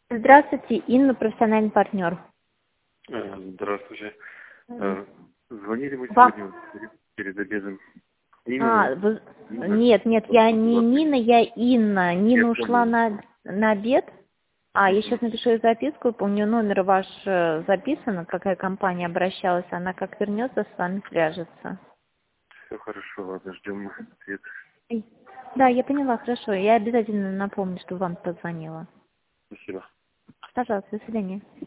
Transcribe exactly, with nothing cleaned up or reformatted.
Здравствуйте, Инна, профессиональный партнер. Э, Здравствуйте. Э, Звонили вы Вам... сегодня перед, перед обедом? Нина, А, да? вы... Нина? Нет, нет, я не Ладно. Нина, я Инна. Я Нина ушла понял. на, на обед. А, я сейчас Мгм. напишу ей записку, у нее номер ваш э, записан, какая компания обращалась, она как вернется, с вами свяжется. Все хорошо, ладно, ждем ответ. Ой, да, я поняла, хорошо. Я обязательно напомню, что вам позвонила. Спасибо. Пожалуйста, до свидания.